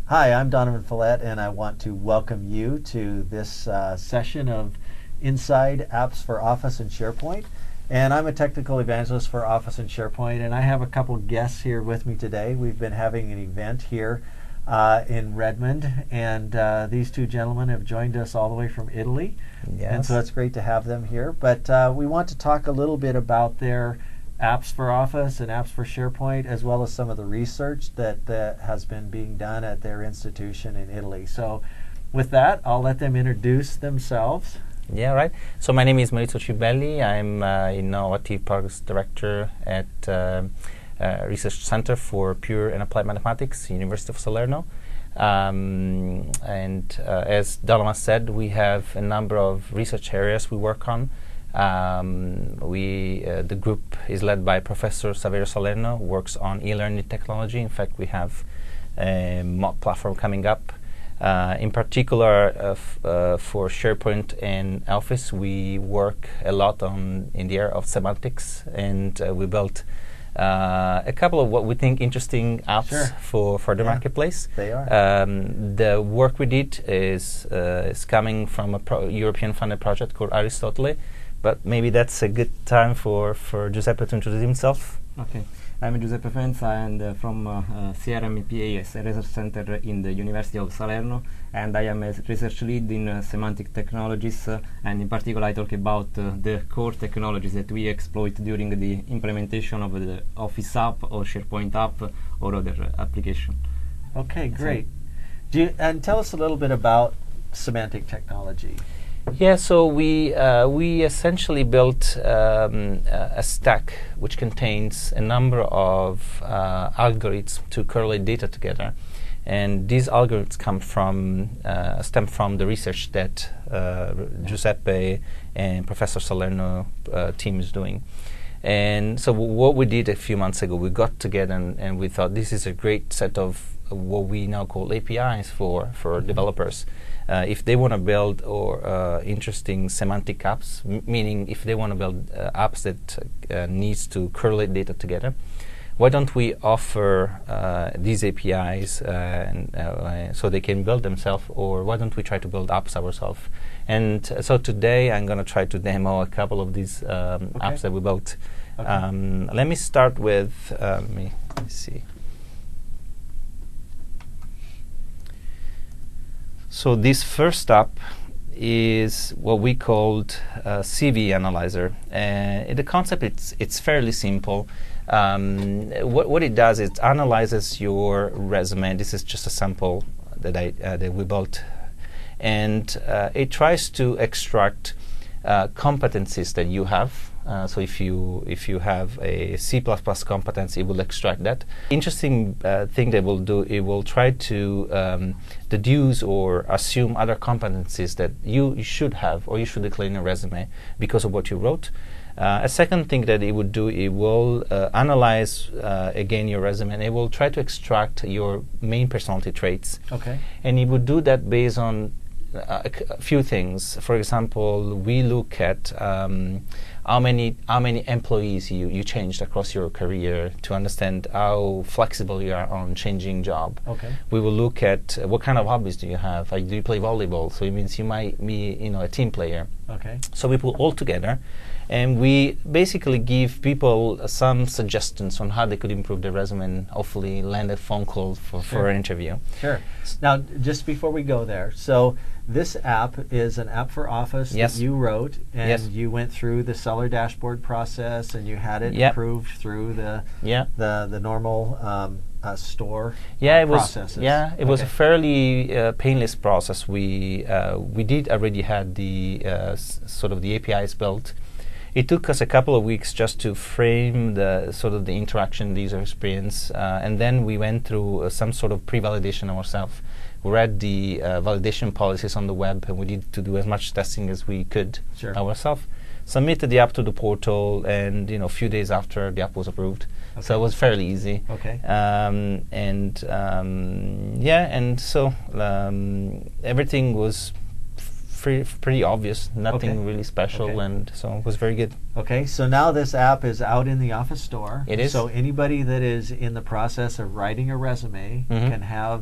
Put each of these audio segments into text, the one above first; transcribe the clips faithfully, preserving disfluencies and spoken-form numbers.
Hi, I'm Donovan Follett, and I want to welcome you to this uh, session of Inside Apps for Office and SharePoint. And I'm a technical evangelist for Office and SharePoint, and I have a couple guests here with me today. We've been having an event here uh, in Redmond, and uh, these two gentlemen have joined us all the way from Italy. Yes. And so it's great to have them here. But uh, we want to talk a little bit about their apps for Office and apps for SharePoint, as well as some of the research that, that has been being done at their institution in Italy. So with that, I'll let them introduce themselves. Yeah, right. So my name is Maurizio Cibelli. I'm uh, Innovative Products Director at uh, uh, Research Center for Pure and Applied Mathematics, University of Salerno. Um, and uh, as Donovan said, we have a number of research areas we work on. Um, we uh, the group is led by Professor Saverio Salerno, who works on e-learning technology. In fact, we have a mock platform coming up. Uh, in particular, uh, f uh, for SharePoint and Office, we work a lot on in the area of semantics, and uh, we built uh, a couple of what we think interesting apps Sure. for for the Yeah, marketplace. they are. Um, the work we did is uh, is coming from a pro European funded project called Aristotle. But maybe that's a good time for, for Giuseppe to introduce himself. Okay, I'm Giuseppe Fenza and uh, from uh, uh, C R M E P A S, a research center in the University of Salerno, and I am a research lead in uh, semantic technologies, uh, and in particular I talk about uh, the core technologies that we exploit during the implementation of the Office app or SharePoint app or other uh, application. Okay, great. Do you, and tell us a little bit about semantic technology. Yeah, so we uh, we essentially built um, uh, a stack which contains a number of uh, algorithms to correlate data together, and these algorithms come from uh, stem from the research that uh, Giuseppe and Professor Salerno uh, team is doing. And so w what we did a few months ago, we got together and, and we thought this is a great set of uh, what we now call A P Is for for mm-hmm. developers. Uh, if they want to build or uh, interesting semantic apps, m meaning if they want to build uh, apps that uh, needs to correlate data together, why don't we offer uh, these A P Is uh, and, uh, so they can build themselves, or why don't we try to build apps ourselves? And uh, so today I'm going to try to demo a couple of these um, okay. apps that we built. Okay. Um, let me start with, uh, let me let me see. So this first app is what we called uh, C V Analyzer. Uh, the concept, it's, it's fairly simple. Um, what, what it does is it analyzes your resume. This is just a sample that, I, uh, that we built. And uh, it tries to extract uh, competencies that you have. Uh, so if you if you have a C plus plus competence, it will extract that. Interesting uh, thing that it will do, it will try to um, deduce or assume other competencies that you, you should have or you should declare in a resume because of what you wrote. Uh, a second thing that it would do, it will uh, analyze uh, again your resume, and it will try to extract your main personality traits. Okay. And it would do that based on uh, a, a few things. For example, we look at um, how many how many employees you, you changed across your career to understand how flexible you are on changing job. Okay. We will look at uh, what kind of hobbies do you have. Like, do you play volleyball? So it means you might be, you know, a team player. Okay. So we put all together, and we basically give people uh, some suggestions on how they could improve their resume and hopefully land a phone call for, Sure. for an interview. Sure. Now, just before we go there, so this app is an app for Office Yes. that you wrote, and Yes. you went through the seller dashboard process, and you had it Yep. approved through the Yeah. the the normal um, uh, store Yeah, it was. processes. Yeah, it was a Okay. fairly uh, painless process. We uh, we did already had the uh, s sort of the A P Is built. It took us a couple of weeks just to frame the sort of the interaction, the user experience, uh, and then we went through uh, some sort of pre-validation ourselves. We read the uh, validation policies on the web, and we needed to do as much testing as we could Sure. ourselves. Submitted the app to the portal, and you know, a few days after, the app was approved. Okay. So it was fairly easy. Okay. Um, and um, yeah, and so um, everything was free, pretty obvious, nothing Okay. really special, Okay. and so it was very good. Okay, so now this app is out in the Office store. It is. So anybody that is in the process of writing a resume Mhm. can have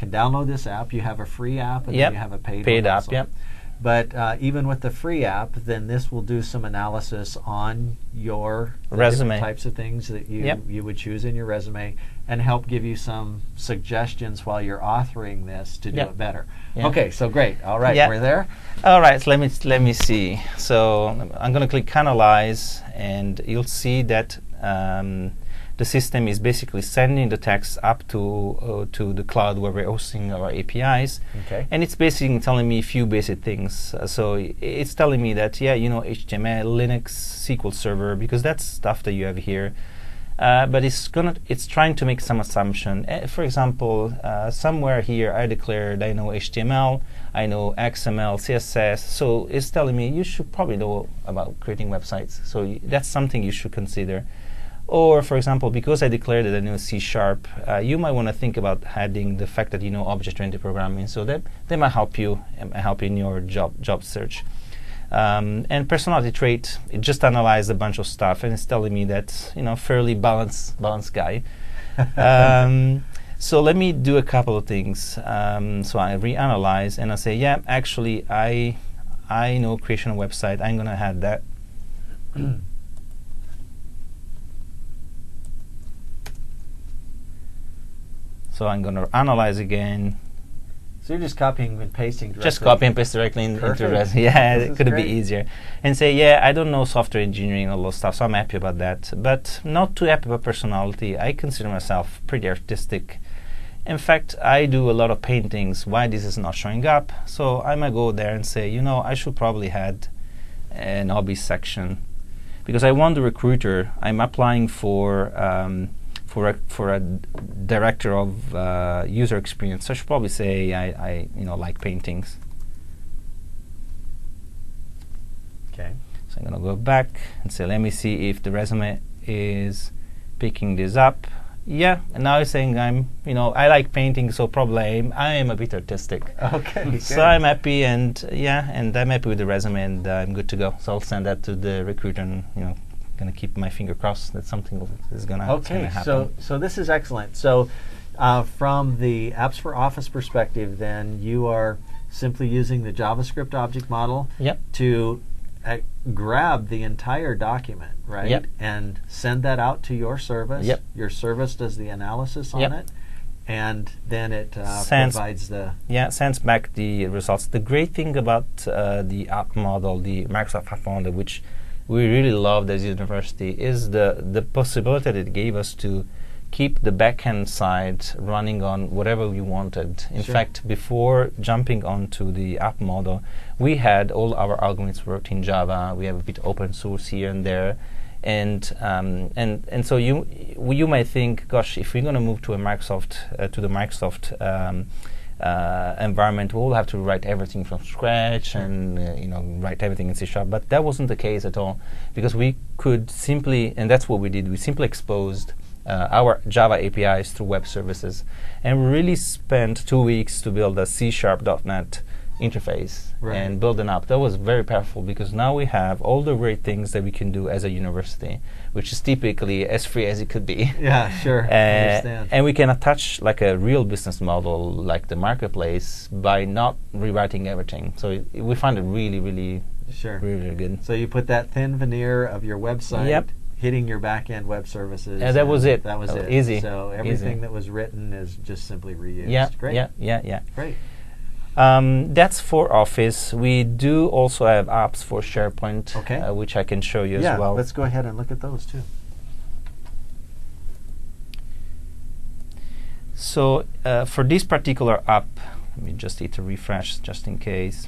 can download this app. You have a free app, and Yep. then you have a paid, Paid one app, also. yep. But uh, even with the free app, then this will do some analysis on your the Resume. different types of things that you Yep. you would choose in your resume, and help give you some suggestions while you're authoring this to do Yep. it better. Yeah. Okay, so great. All right, Yeah. we're there. All right, so let me let me see. So I'm going to click Analyze, and you'll see that um, the system is basically sending the text up to uh, to the cloud where we're hosting our A P Is, Okay. and it's basically telling me a few basic things. Uh, so i- it's telling me that yeah, you know, H T M L, Linux, S Q L Server, because that's stuff that you have here. Uh, but it's gonna it's trying to make some assumption. Uh, for example, uh, somewhere here I declared I know H T M L, I know X M L, C S S. So it's telling me you should probably know about creating websites. So y- that's something you should consider. Or, for example, because I declared that I know C Sharp, uh, you might want to think about adding the fact that you know object-oriented programming. So that that might help you um, help you in your job job search. Um, and personality trait, it just analyzed a bunch of stuff, and it's telling me that you know fairly balanced balanced guy. um, so let me do a couple of things. Um, so I reanalyze and I say, yeah, actually, I I know creation of website. I'm gonna add that. So I'm gonna analyze again. So you're just copying and pasting directly. Just copy and paste directly in, into Perfect. resume. Yeah, This it is could great. be easier. And say, yeah, I don't know software engineering and all those stuff, so I'm happy about that. But not too happy about personality. I consider myself pretty artistic. In fact, I do a lot of paintings. Why this is not showing up? So I might go there and say, you know, I should probably add an hobby section, because I want the recruiter. I'm applying for um, for a for a d- director of uh, user experience. So I should probably say I, I you know like paintings. Okay. So I'm gonna go back and say, let me see if the resume is picking this up. Yeah, and now it's saying I'm, you know, I like painting, so probably I'm, I am a bit artistic. Okay. good. So I'm happy, and uh, yeah, and I'm happy with the resume, and uh, I'm good to go. So I'll send that to the recruiter, and you know, gonna keep my finger crossed that something is gonna, is Okay, gonna happen. so so this is excellent. So, uh, from the Apps for Office perspective, then you are simply using the JavaScript object model Yep. to uh, grab the entire document, right? Yep. And send that out to your service. Yep. Your service does the analysis on Yep. it, and then it uh, Sends- provides the. Yeah, sends back the results. The great thing about uh, the app model, the Microsoft app model, which we really loved as a university, is the the possibility that it gave us to keep the backend side running on whatever we wanted. In Sure. fact, before jumping onto the app model, we had all our algorithms worked in Java. We have a bit open source here and there. And um, and and so you y- you might think, gosh, if we're going to move to a Microsoft uh, to the Microsoft um, uh, environment, we'll have to write everything from scratch and uh, you know write everything in C Sharp. But that wasn't the case at all, because we could simply, and that's what we did. We simply exposed uh, our Java A P Is through web services, and we really spent two weeks to build a C Sharp dot net interface Right. and build an app. That was very powerful, because now we have all the great things that we can do as a university, which is typically as free as it could be. Yeah, sure. Uh, understand. and we can attach like a real business model, like the marketplace, by not rewriting everything. So it, it- we find it really, really, Sure. really, really good. So you put that thin veneer of your website Yep. hitting your back-end web services. Yeah, that was and it. That was Uh, it. easy. So everything Easy. that was written is just simply reused. Yeah, Great. yeah, yeah, yeah. Great. Um, that's for Office. We do also have apps for SharePoint, Okay. uh, which I can show you yeah, as well. let's go ahead and look at those too. So uh, for this particular app, let me just hit a refresh just in case.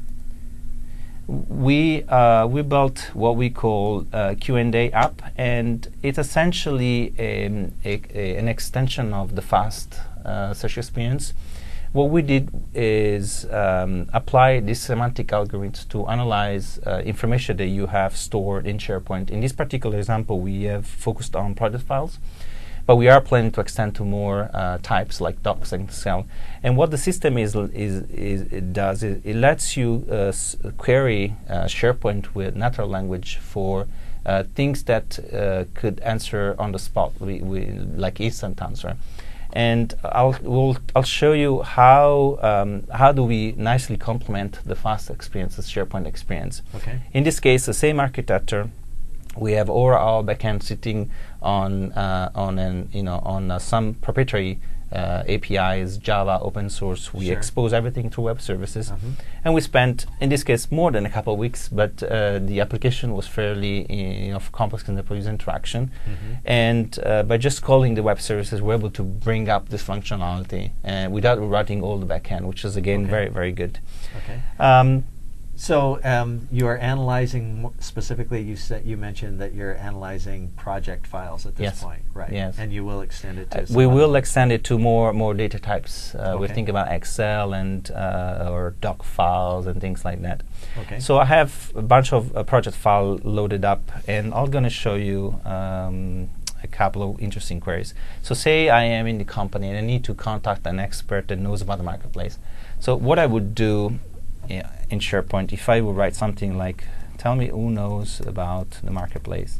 We uh, we built what we call a Q and A app, and it's essentially um, a, a, an extension of the fast uh, search experience. What we did is um, apply these semantic algorithms to analyze uh, information that you have stored in SharePoint. In this particular example, we have focused on product files, but we are planning to extend to more uh, types like docs and Excel. And what the system is, l- is, is it does is it lets you uh, s- query uh, SharePoint with natural language for uh, things that uh, could answer on the spot, we, we like instant answer. And I'll we'll, I'll show you how um, how do we nicely complement the fast experience, the SharePoint experience. Okay. In this case, the same architecture. We have all our backend sitting on uh, on an you know on uh, some proprietary uh, A P Is, Java, open source. We Sure. expose everything through web services, Uh-huh. and we spent in this case more than a couple of weeks. But uh, the application was fairly uh, you know complex in the user interaction, Mhm. and uh, by just calling the web services, we're able to bring up this functionality uh, without writing all the backend, which is again Okay. very very good. Okay. Um, So um, you are analyzing mo- specifically. You said you mentioned that you're analyzing project files at this Yes. point, right? Yes. And you will extend it to. Uh, some we other- will extend it to more more data types. Uh, We Okay. think about Excel and uh, or doc files and things like that. Okay. So I have a bunch of uh, project file loaded up, and I'm going to show you um, a couple of interesting queries. So say I am in the company and I need to contact an expert that knows about the marketplace. So what I would do yeah, in SharePoint, if I would write something like, tell me who knows about the marketplace.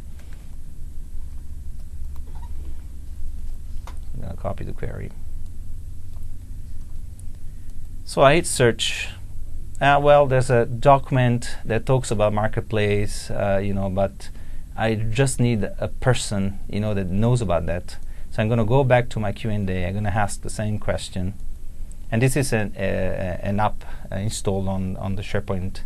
I'm going to copy the query. So I hit search. Uh, well, there's a document that talks about marketplace, uh, you know, but I just need a person, you know, that knows about that. So I'm going to go back to my Q and A. I'm going to ask the same question. And this is an, uh, an app uh, installed on, on the SharePoint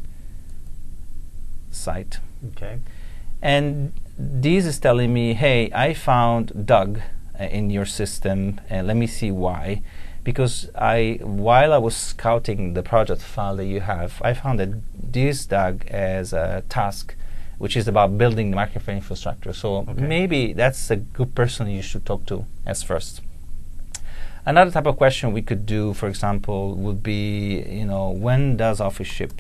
site. Okay. And this is telling me, hey, I found Doug uh, in your system, and let me see why. Because I, while I was scouting the project file that you have, I found that this Doug has a task which is about building the marketplace infrastructure. So Okay. maybe that's a good person you should talk to as first. Another type of question we could do, for example, would be, you know, when does Office ship?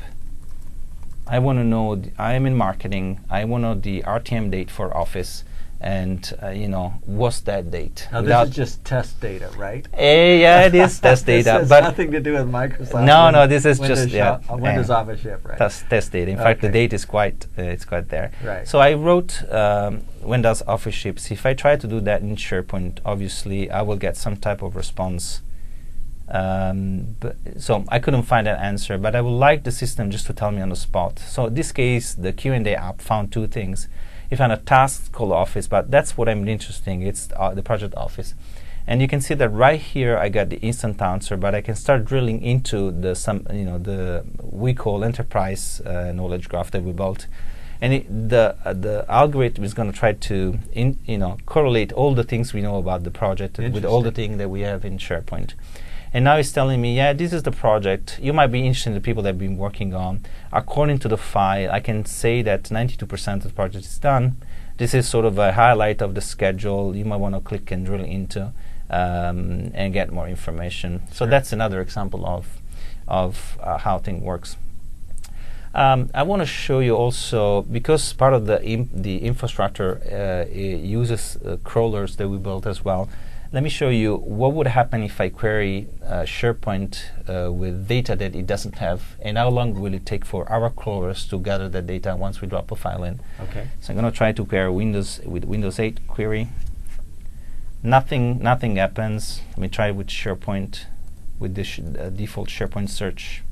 I want to know, th- I am in marketing, I want to know the R T M date for Office, and, uh, you know, what's that date? Now Without- this is just test data, right? Eh, yeah, it is test This data, has but nothing to do with Microsoft. No, Win- no, this is Windows just, yeah, shop- uh, Windows yeah. Office ship, right? test, test data. In fact, the Okay. date is quite, uh, it's quite there. Right. So I wrote, um, when does Office ships? If I try to do that in SharePoint, obviously I will get some type of response. Um, but so I couldn't find that answer, but I would like the system just to tell me on the spot. So in this case, the Q and A app found two things. It found a task called Office, but that's what I'm interested in. It's uh, the project Office. And you can see that right here I got the instant answer, but I can start drilling into the some you know the we call enterprise uh, knowledge graph that we built. And it, the uh, the algorithm is going to try to in, you know correlate all the things we know about the project with all the Interesting. things that we have in SharePoint. And now it's telling me, yeah, this is the project. You might be interested in the people that have been working on. According to the file, I can say that ninety-two percent of the project is done. This is sort of a highlight of the schedule. You might want to click and drill into um, and get more information. So Sure. that's another example of of uh, how thing works. Um, I want to show you also, because part of the im- the infrastructure uh, i- uses uh, crawlers that we built as well. Let me show you what would happen if I query uh, SharePoint uh, with data that it doesn't have, and how long will it take for our crawlers to gather that data once we drop a file in. Okay. So I'm going to try to query Windows with Windows eight query. Nothing, nothing happens. Let me try with SharePoint, with the sh uh, default SharePoint search.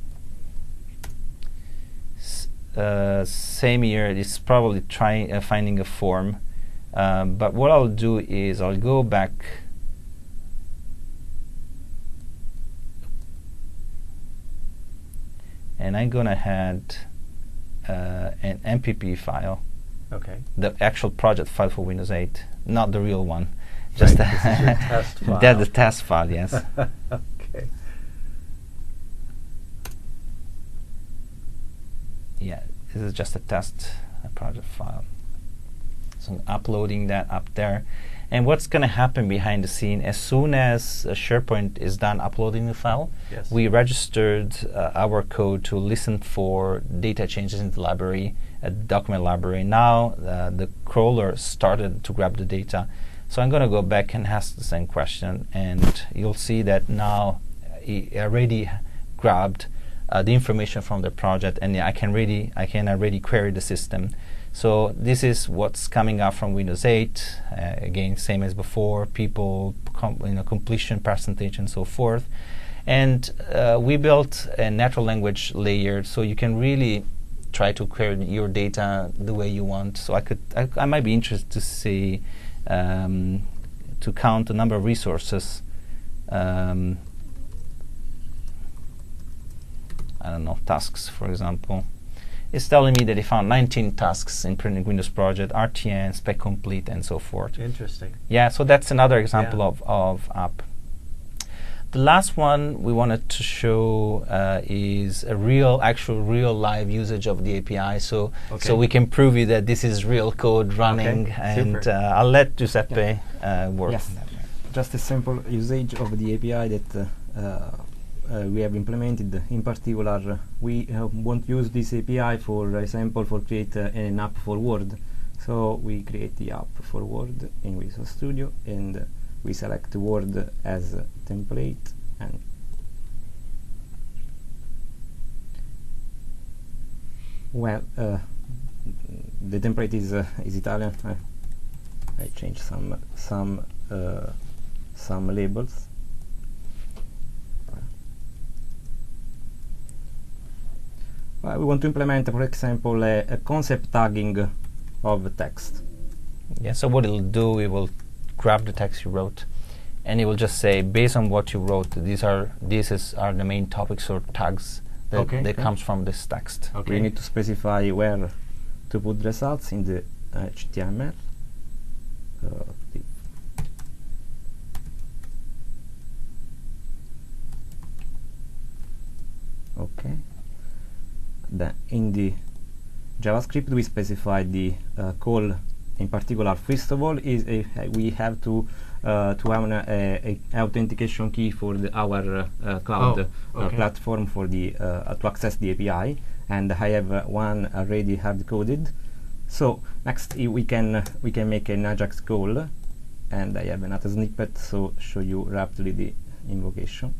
S uh, same here. It's probably trying uh, finding a form. Um, but what I'll do is I'll go back and I'm gonna add uh, an M P P file, Okay. the actual project file for Windows eight, not the real one. Just Right, this is your test file. That's the test file, yes. Okay. Yeah, this is just a test uh, project file. So I'm uploading that up there. And what's going to happen behind the scene, as soon as uh, SharePoint is done uploading the file, Yes. we registered uh, our code to listen for data changes in the library, uh, document library. Now uh, the crawler started to grab the data. So I'm going to go back and ask the same question, and you'll see that now uh, he already grabbed uh, the information from the project, and I can really, I can already query the system So this is what's coming up from Windows eight. Uh, again, same as before, people, com you know, completion percentage and so forth. And uh, we built a natural language layer, so you can really try to query your data the way you want. So I could, I, I might be interested to see, um, to count the number of resources. Um, I don't know, tasks, for example. It's telling me that they found nineteen tasks in Printing Windows project, R T N, spec complete, and so forth. Interesting. Yeah, so that's another example Yeah. of, of app. The last one we wanted to show uh, is a real, actual, real live usage of the A P I. So, Okay. so we can prove you that this is real code running, Okay, and super. uh, I'll let Giuseppe uh, work. Yes. on that. Just a simple usage of the A P I that uh, uh, uh, we have implemented. In particular, uh, we uh, won't use this A P I, for example, for create uh, an app for Word. So we create the app for Word in Visual Studio, and uh, we select Word as a template, and well, uh, the template is uh, is Italian. Uh, I change some some uh, some labels. Uh, we want to implement, for example, a, a concept tagging of text. Yeah, so what it'll do, it will grab the text you wrote, and it will just say, based on what you wrote, these are these is, are the main topics or tags that, Okay. that Okay. comes from this text. Okay. We need to specify where to put results in the H T M L. Uh, the okay. Then in the JavaScript we specify the uh, call. In particular, first of all, is a, uh, we have to uh, to have an uh, a, a authentication key for the, our uh, cloud Oh, uh, okay. platform for the uh, to access the A P I, and I have uh, one already hard coded. So next I we can uh, we can make an Ajax call, and I have another snippet so show you rapidly the invocation.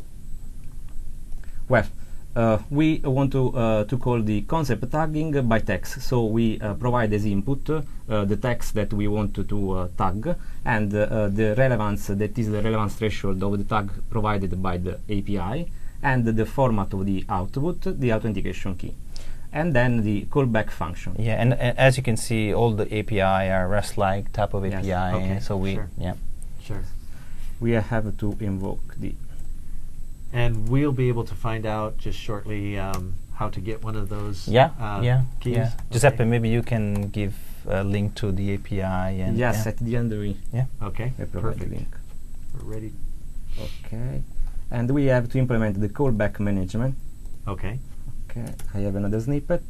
Well, uh, we want to uh, to call the concept tagging by text. So we uh, provide as input uh, the text that we want to, to uh, tag, and uh, the relevance, that is the relevance threshold of the tag provided by the A P I, and the format of the output, the authentication key, and then the callback function. Yeah, and uh, as you can see, all the A P I are REST-like type of Yes. A P I. Okay, So we, sure. yeah. Sure. We have to invoke the And we'll be able to find out just shortly um, how to get one of those Yeah, uh, yeah, keys. yeah. Okay. Giuseppe, maybe you can give a link to the A P I. And yes, yeah. at the end we, yeah. Okay, we provide the perfect. link. We're ready. Okay, and we have to implement the callback management. Okay. Okay, I have another snippet.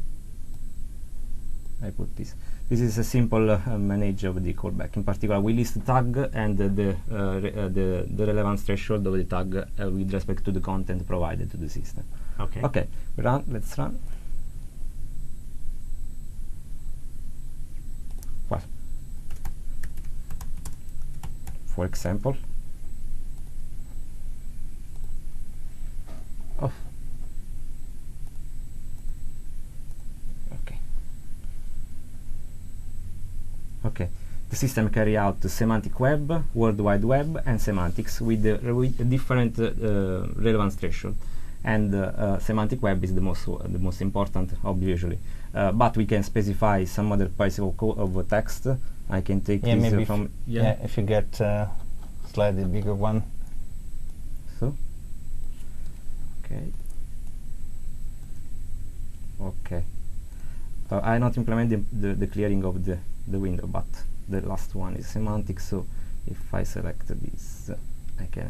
I put this. This is a simple uh, manage of the callback. In particular, we list the tag and uh, the, uh, re uh, the the relevance threshold of the tag uh, with respect to the content provided to the system. Okay. Okay, we run. Let's run. Well, for example, oh. Okay. Okay. The system carry out the semantic web, World Wide Web, and semantics with, the re with a different uh, uh, relevance threshold. And uh, uh, semantic web is the most uh, the most important, obviously. Uh, but we can specify some other piece of, co of uh, text. I can take Yeah, this maybe uh, if from yeah. If you get uh, slightly bigger one. So. Okay. Okay. Uh, I not implement the, the, the clearing of the, the window, but the last one is semantic, so if I select this, uh, I can,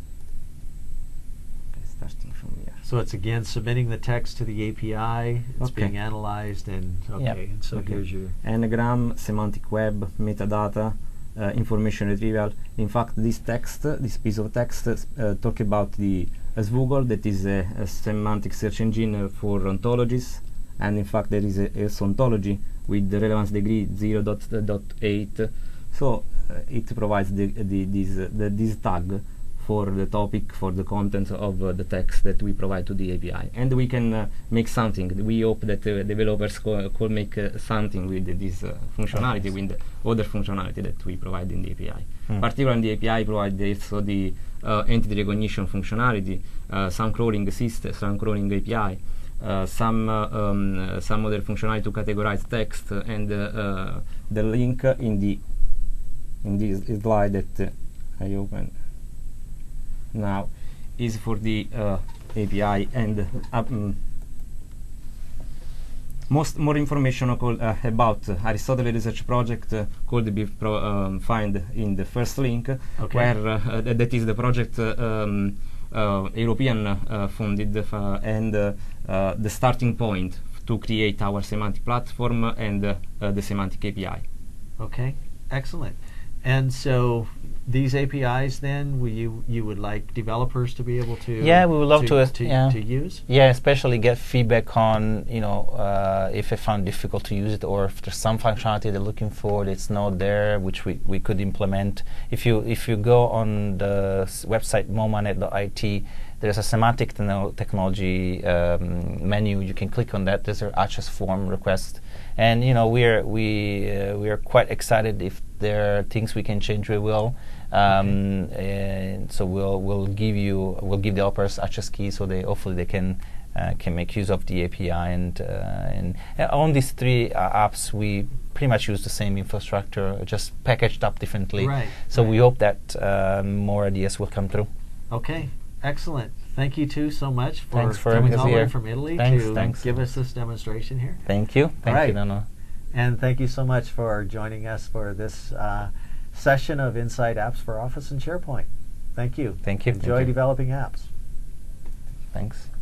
okay, starting from here. So it's again submitting the text to the A P I. It's Okay. being analyzed, and okay. Yep. And so Okay. here's your Anagram, semantic web, metadata, uh, information retrieval. In fact, this text, uh, this piece of text, uh, uh, talk about the uh, Swoogle, that is a, a semantic search engine uh, for ontologies, and in fact there is a, a ontology with the relevance degree zero point eight. So uh, it provides the, the this uh, the, this tag for the topic, for the content of uh, the text that we provide to the A P I. And we can uh, make something. We hope that uh, developers co could make uh, something with this uh, functionality, Yes. with the other functionality that we provide in the A P I. Hmm. Particularly, the A P I provides also the uh, entity recognition functionality, uh, some crawling system, some crawling A P I, uh, some uh, um, uh, some other functionality to categorize text, uh, and uh, uh, the link uh, in the in this slide that uh, I open now is for the uh, A P I, and uh, um, most more information called, uh, about uh, Aristotle Research Project uh, could be pro um, find in the first link, Okay. where uh, th that is the project uh, um, uh, European uh, funded, uh, and uh, uh, the starting point to create our semantic platform and uh, uh, the semantic A P I. Okay, excellent. And so these A P Is then, will you you would like developers to be able to Yeah, we would love to, uh, to, yeah. to use? Yeah, especially get feedback on, you know, uh, if they found difficult to use it, or if there's some functionality they're looking for that's not there, which we, we could implement. If you if you go on the s website momanet dot I T, there's a semantic techno technology um, menu. You can click on that. There's an A C H E S form request, and you know we're we uh, we are quite excited. If there are things we can change, we will. Um, and so we'll we'll give you we'll give developers A C H E S keys, so they hopefully they can uh, can make use of the A P I, and uh, and uh, on these three uh, apps we pretty much use the same infrastructure, just packaged up differently. Right. So right. we hope that uh, more ideas will come through. Okay, excellent. Thank you two so much for Thanks for coming having us all the way here. from Italy Thanks, to thanks. give us this demonstration here. Thank you. Thank right. you, Dano. And thank you so much for joining us for this uh, session of Inside Apps for Office and SharePoint. Thank you. Thank you. Enjoy Thank you. developing apps. Thanks.